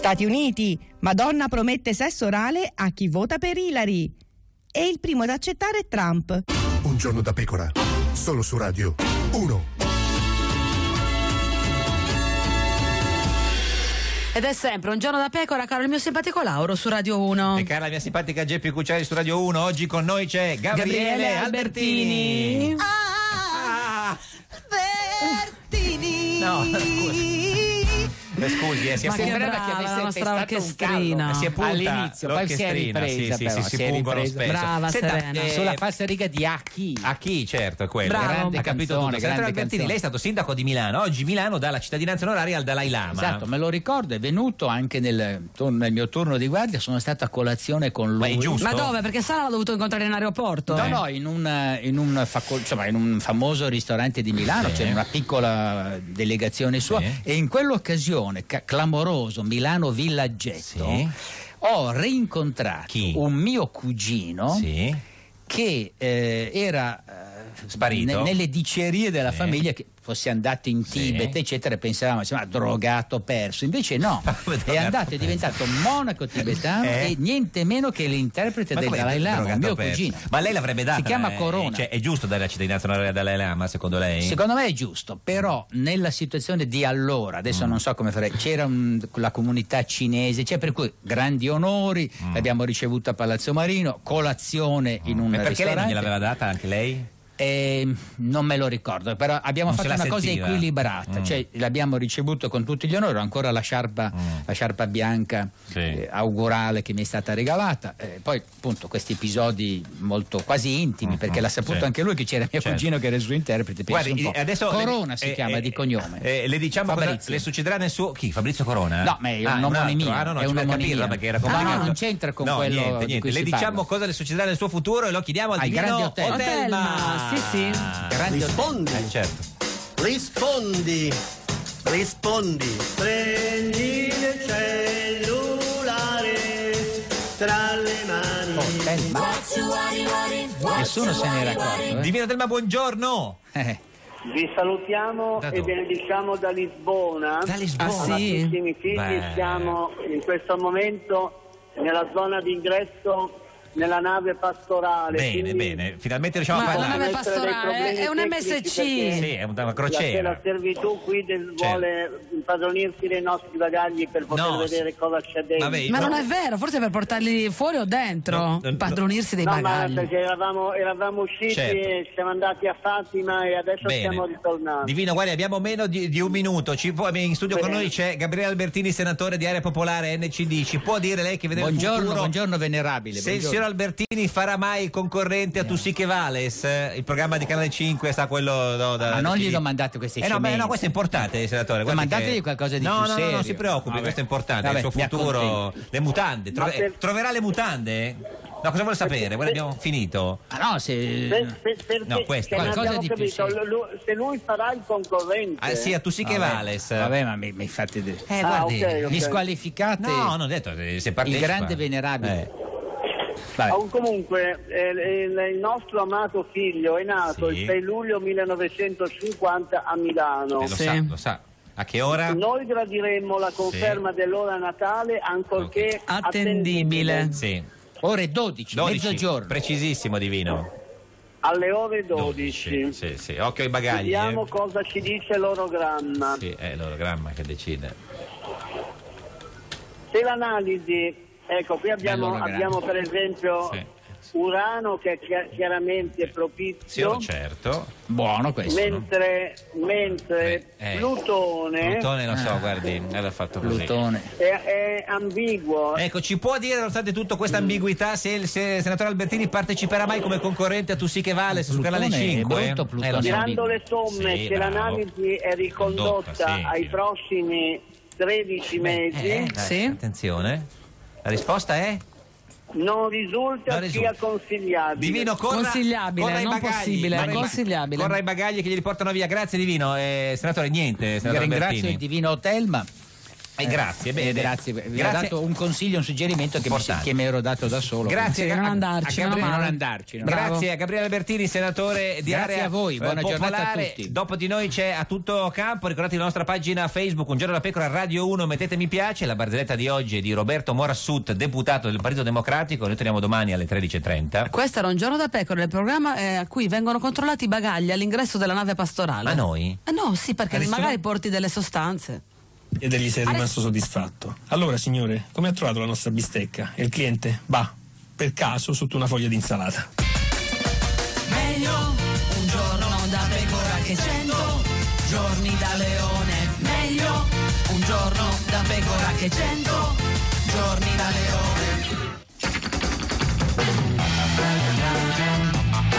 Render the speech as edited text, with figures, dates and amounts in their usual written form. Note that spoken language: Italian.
Stati Uniti, Madonna promette sesso orale a chi vota per Hillary. E il primo ad accettare è Trump. Un giorno da pecora, solo su Radio 1. Ed è sempre un giorno da pecora, caro il mio simpatico Lauro su Radio 1. E cara la mia simpatica Geppi Cucciari su Radio 1. Oggi con noi c'è Gabriele Albertini. Albertini. No, scusi, si è sembrava che avesse la nostra orchestrina. Si è punta all'inizio, poi si è ripresa, si pungono spesso. Brava, Serena. Sulla falsariga di A chi? A chi, certo, è quello. Bravo. Ha capito tutto. Senatore Albertini, lei è stato sindaco di Milano. Oggi Milano dà la cittadinanza onoraria al Dalai Lama. Esatto, me lo ricordo, è venuto anche nel mio turno di guardia, sono stato a colazione con lui. Ma è giusto? Ma dove? Perché Sara l'ha dovuto incontrare in aeroporto? No, in un famoso ristorante di Milano, Sì. c'è una piccola delegazione sua, Sì. e in quell'occasione clamoroso Milano Villaggetto, Sì. ho rincontrato Chi? un mio cugino Sì. che era Sparito? nelle dicerie della Sì. famiglia, che fosse andato in Sì. Tibet eccetera, pensavamo drogato, perso, invece no, è andato, è diventato monaco tibetano e niente meno che l'interprete del Dalai Lama, mio cugino. Ma lei l'avrebbe data? Si chiama Corona. Cioè, è giusto dare la cittadinanza onoraria al Dalai Lama, secondo lei? Secondo me è giusto, però nella situazione di allora, adesso non so come fare, c'era la comunità cinese, per cui grandi onori, l'abbiamo ricevuta a Palazzo Marino, colazione in un Ma perché lei non ristorante. gliel'aveva data anche lei? Non me lo ricordo, però abbiamo Non fatto se la una cosa sentiva. equilibrata, cioè l'abbiamo ricevuto con tutti gli onori, ho ancora la sciarpa bianca Sì. augurale che mi è stata regalata, poi appunto questi episodi molto quasi intimi, perché l'ha saputo Certo. anche lui che c'era mio Certo. cugino che era il suo interprete, penso Guardi, un po'. adesso Corona si chiama di cognome. Le diciamo cosa Fabrizio. le succederà nel suo... Chi? Fabrizio Corona? No, ma è un nome mio, Ah, no, è un per nome capirla, mio. perché era Ah, no, complicato. non c'entra con No, quello di niente. cui Le si diciamo parla. cosa le succederà nel suo futuro e lo chiediamo al Ai divino grandi Otelma. Otelma, sì. Grande Rispondi, certo. rispondi, rispondi. Prendi il cellulare tra le mani. Otelma. Nessuno se ne era accorto. Divino Otelma, buongiorno. Vi salutiamo Da e dove? benediciamo da Lisbona. Da Lisbona? Ah, sì? Amatissimi figli, Beh. siamo in questo momento nella zona di ingresso nella nave pastorale. Bene, quindi bene. Finalmente riusciamo a Ma una parlare. nave pastorale è un MSC. Sì, è una crociera. La servitù qui vuole impadronirsi dei nostri bagagli per poter No, vedere cosa c'è dentro. Vabbè, Ma no. non è vero, forse per portarli fuori o dentro, No, padronirsi dei No, ma bagagli. perché eravamo usciti Certo. e siamo andati a Fatima e adesso Bene. stiamo ritornando. Divino, guardi, abbiamo meno di un minuto. In studio con Bene. noi c'è Gabriele Albertini, senatore di Area Popolare NCD. Ci può dire lei che vede il futuro? Buongiorno venerabile. Se il signor Albertini farà mai il concorrente a Tu sì che vales, il programma di Canale 5 sta quello Ma non gli domandate queste no, scemenze. no, questo è importante, senatore. guardi Domandategli che- qualcosa di no, più no, serio. non si preoccupi, Vabbè. questo è importante. Vabbè, il suo mi futuro, accontento. le mutande. Ma se- Troverà le mutande? No, cosa vuole sapere? Guarda, abbiamo finito. Ah no, se... Perché No, questo. se non Qualcosa abbiamo di più capito, serio. se lui farà il concorrente. Ah, sì, a Tu sì che Vabbè, vales. Vabbè, ma mi fate... Guardi. ok. Mi squalificate No, non ho detto se il partecipa. grande venerabile. Vabbè. Comunque il nostro amato figlio è nato Sì. il 6 luglio 1950 a Milano. Lo Sì. sa, lo sa. A che ora? Noi gradiremmo la conferma dell'ora natale ancorché Attendibile. Sì. Ore 12, 12, mezzogiorno. precisissimo, Divino. alle ore 12. Sì, sì. Occhio ai bagagli. Vediamo cosa ci dice l'orogramma. Sì, è l'orogramma che decide. Se l'analisi, ecco, qui Bell'orogramma. abbiamo per esempio Sì. Urano che è chiaramente propizio, Certo. Buono questo. mentre Plutone Plutone lo so, guardi, l'ha fatto così. Plutone. è ambiguo. Ecco, ci può dire, nonostante tutto questa ambiguità, se il senatore Albertini parteciperà mai come concorrente a Tu sì che vales su Plutone Canale è 5? brutto, Plutone. Lo so. Tirando le somme, Sì, se bravo. l'analisi è ricondotta Sì, ai sì. prossimi 13 mesi, Sì. Attenzione. La risposta è? non risulta Non sia risulta. consigliabile. Divino, Consigliabile, corra ai non bagagli. possibile, Corra ai consigliabile. Corra ai bagagli che glieli portano via. Grazie Divino. Senatore, niente, senatore Ringrazio Albertini. il divino Otelma. Grazie, bene. Grazie. Vi ho dato un consiglio, un suggerimento che mi ero dato da solo. Grazie. Sì, non andarci, non male. andarci. Grazie a Gabriele Albertini, senatore di Grazie Area a voi, buona Popolare. giornata a tutti. Dopo di noi c'è A Tutto Campo, ricordate la nostra pagina Facebook Un Giorno da Pecora Radio 1, mettete mi piace. La barzelletta di oggi è di Roberto Morassut, deputato del Partito Democratico. Noi torniamo domani alle 13:30. Questo era Un Giorno da Pecora, il programma a cui vengono controllati i bagagli all'ingresso della nave pastorale. Ma noi? No, sì, perché magari porti delle sostanze. Ed egli sei rimasto soddisfatto. Allora, signore, come ha trovato la nostra bistecca? E il cliente? Bah, per caso sotto una foglia di insalata. Meglio un giorno da pecora che 100 giorni da leone. Meglio un giorno da pecora che 100 giorni da leone.